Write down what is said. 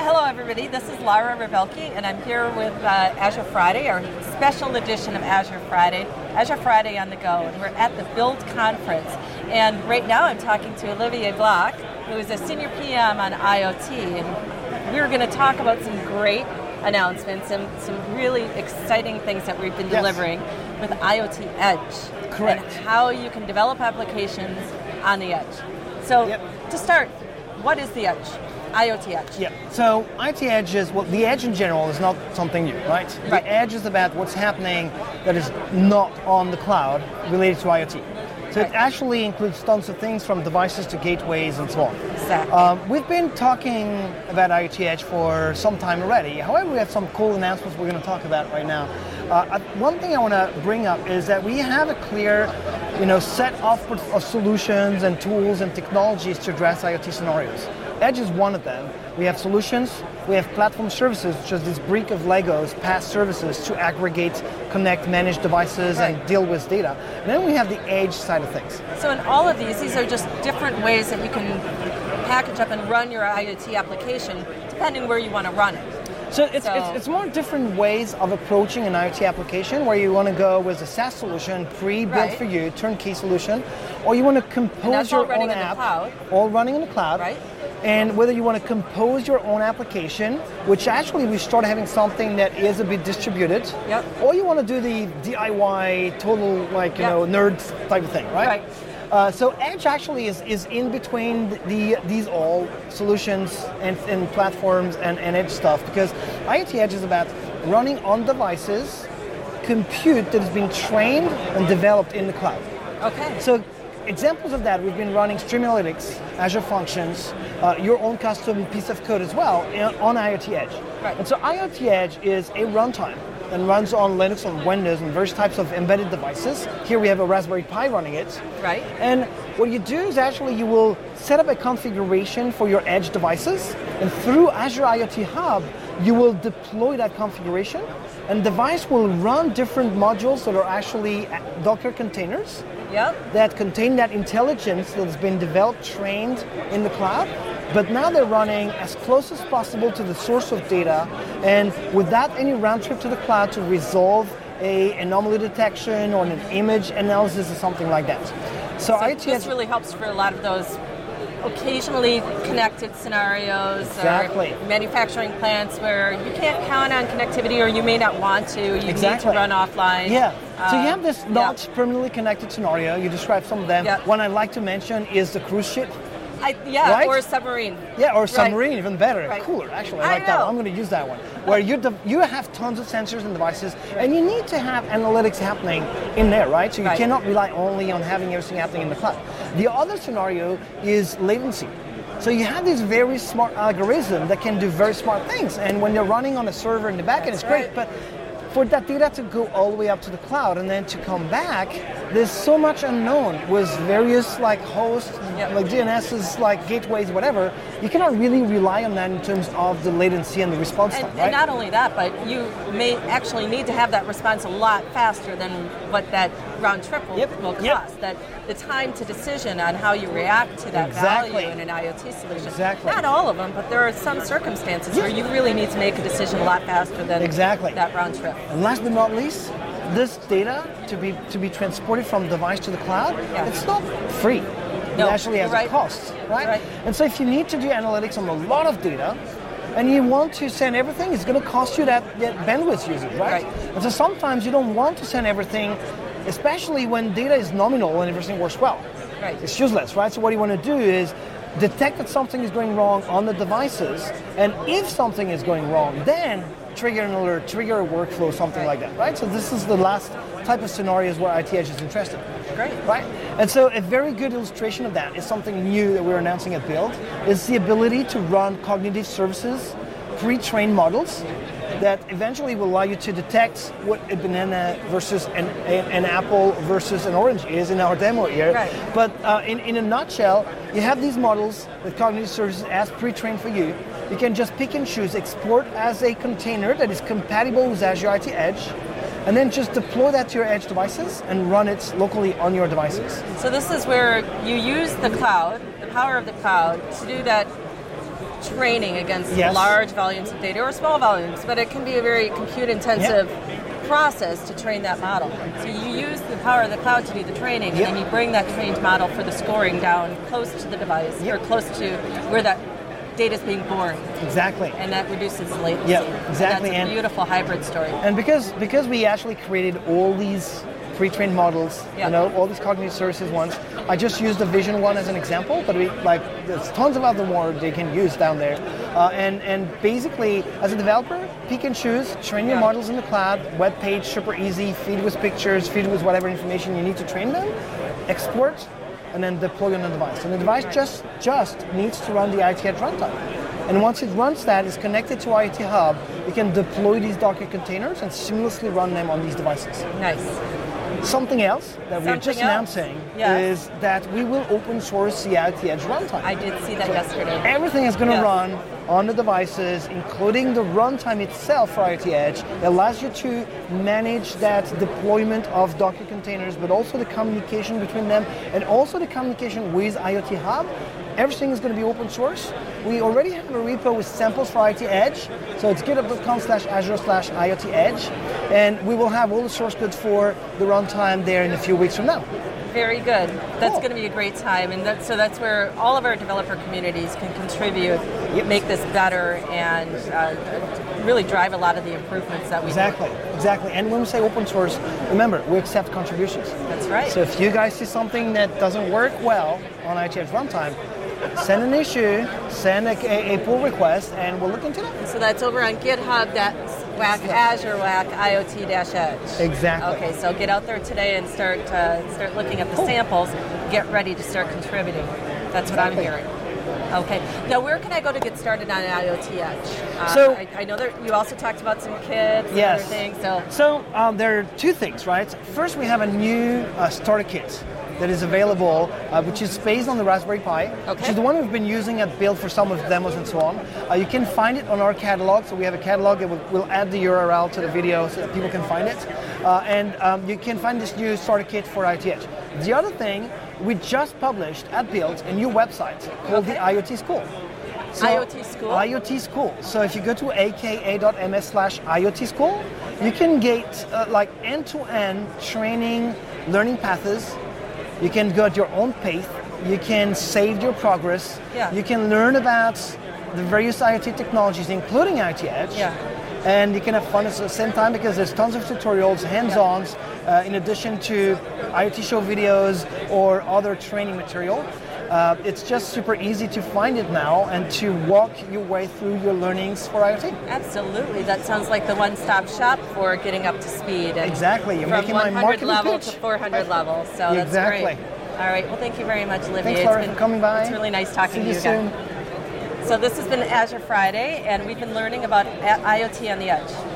Hello, everybody. This is Lara Rebelke, and I'm here with Azure Friday, our special edition of Azure Friday on the go. And we're at the Build Conference. And right now I'm talking to Olivier Bloch, who is a senior PM on IoT. And we're going to talk about some great announcements and some really exciting things that we've been delivering with IoT Edge. Correct. And how you can develop applications on the edge. So to start, what is the edge? IoT Edge. Yeah, so IoT Edge is, well, the edge in general is not something new, right? The edge is about what's happening that is not on the cloud related to IoT. So it actually includes tons of things from devices to gateways and so on. Exactly. We've been talking about IoT Edge for some time already. However, we have some cool announcements we're going to talk about right now. One thing I want to bring up is that we have a clear, set of solutions and tools and technologies to address IoT scenarios. Edge is one of them. We have solutions, we have platform services, which is this brick of Legos, PaaS services to aggregate, connect, manage devices, and deal with data. And then we have the edge side of things. So in all of these are just different ways that you can package up and run your IoT application, depending where you want to run it. So it's more different ways of approaching an IoT application, where you want to go with a SaaS solution, pre-built for you, turnkey solution, or you want to compose your own app, all running in the cloud. Right. And whether you want to compose your own application, which actually we started having something that is a bit distributed, or you want to do the DIY, total nerd type of thing, right? So Edge actually is in between these all solutions and platforms and Edge stuff, because IoT Edge is about running on devices, compute that has been trained and developed in the cloud. Okay. So examples of that, we've been running Stream Analytics, Azure Functions, your own custom piece of code as well on IoT Edge. Right. And so IoT Edge is a runtime and runs on Linux, on Windows, and various types of embedded devices. Here we have a Raspberry Pi running it. Right. And what you do is actually you will set up a configuration for your Edge devices, and through Azure IoT Hub, you will deploy that configuration, and the device will run different modules that are actually Docker containers that contain that intelligence that has been developed, trained in the cloud, but now they're running as close as possible to the source of data, and without any round trip to the cloud to resolve a anomaly detection or an image analysis or something like that. So this really helps for a lot of those occasionally connected scenarios or manufacturing plants where you can't count on connectivity, or you may not want to. You need to run offline. So you have this not permanently connected scenario. You described some of them. One I'd like to mention is the cruise ship. Or a submarine. Yeah, or a submarine, even better. Right. Cooler, actually. I like that one. I'm going to use that one. Where you have tons of sensors and devices, and you need to have analytics happening in there, right? So you cannot rely only on having everything happening in the cloud. The other scenario is latency. So you have this very smart algorithm that can do very smart things, and when they're running on a server in the backend, it's great, but for that data to go all the way up to the cloud and then to come back, there's so much unknown with various hosts, like DNSs, like gateways, whatever. You cannot really rely on that in terms of the latency and the response time, right? And not only that, but you may actually need to have that response a lot faster than what that round trip will cost. That the time to decision on how you react to that value in an IoT solution. Not all of them, but there are some circumstances where you really need to make a decision a lot faster than that round trip. And last but not least, this data to be transported from device to the cloud, it's not free. It actually has a cost, right? And so if you need to do analytics on a lot of data, and you want to send everything, it's going to cost you that bandwidth usage, right? And so sometimes you don't want to send everything, especially when data is nominal and everything works well. It's useless, right? So what you want to do is detect that something is going wrong on the devices, and if something is going wrong, then trigger an alert, trigger a workflow, something like that, right? So this is the last type of scenarios where IoT Edge is interested. Right? And so a very good illustration of that is something new that we're announcing at Build, is the ability to run cognitive services, pre-trained models that eventually will allow you to detect what a banana versus an apple versus an orange is in our demo here. But in a nutshell, you have these models with cognitive services as pre-trained for you. You can just pick and choose, export as a container that is compatible with Azure IoT Edge, and then just deploy that to your edge devices and run it locally on your devices. So this is where you use the cloud, the power of the cloud, to do that training against large volumes of data or small volumes, but it can be a very compute-intensive process to train that model. So you use the power of the cloud to do the training, and then you bring that trained model for the scoring down close to the device, or close to where that data is being born. Exactly. And that reduces latency. Yeah, exactly. And that's a beautiful hybrid story. And because we actually created all these pre-trained models, all these cognitive services ones, I just used the Vision one as an example, but there's tons of other more they can use down there. And basically, as a developer, pick and choose, train your models in the cloud, web page, super easy, feed with pictures, feed with whatever information you need to train them, export, and then deploy on the device. And the device just needs to run the IoT Edge runtime. And once it runs that, it's connected to IoT Hub, you can deploy these Docker containers and seamlessly run them on these devices. Nice. Something else that we're just announcing is that we will open source the IoT Edge runtime. I did see that yesterday. Everything is going to run on the devices, including the runtime itself for IoT Edge. It allows you to manage that deployment of Docker containers, but also the communication between them, and also the communication with IoT Hub. Everything is going to be open source. We already have a repo with samples for IoT Edge, so it's github.com/azure/IoT Edge, and we will have all the source code for the runtime there in a few weeks from now. Very good. That's going to be a great time, and that's where all of our developer communities can contribute, make this better, and really drive a lot of the improvements that we Exactly. And when we say open source, remember, we accept contributions. That's right. So if you guys see something that doesn't work well on IoT Edge runtime, send an issue, send a pull request, and we'll look into that. So that's over on GitHub, that's Azure WAC IoT-Edge. Exactly. Okay, so get out there today and start looking at the samples. Get ready to start contributing. That's what I'm hearing. Okay. Now, where can I go to get started on IoT Edge? I know that you also talked about some kits and other things. So there are two things, right? First, we have a new starter kit that is available, which is based on the Raspberry Pi, which is the one we've been using at Build for some of the demos and so on. You can find it on our catalog, so we have a catalog, and we'll add the URL to the video so that people can find it. And you can find this new starter kit for IoT Edge. The other thing, we just published at Build a new website called the IoT School. So, IoT School? IoT School. So if you go to aka.ms/IoT School, you can get end-to-end training, learning paths. You can go at your own pace. You can save your progress. You can learn about the various IoT technologies, including IoT Edge. And you can have fun at the same time because there's tons of tutorials, hands-ons, in addition to IoT show videos or other training material. It's just super easy to find it now and to walk your way through your learnings for IoT. Absolutely. That sounds like the one-stop shop for getting up to speed. And exactly. You're making my marketing From 100 level pitch. to 400 level. So that's great. All right. Well, thank you very much, Olivier. Thanks, Laura, for coming by. It's really nice talking to you soon. again. So this has been Azure Friday, and we've been learning about IoT on the Edge.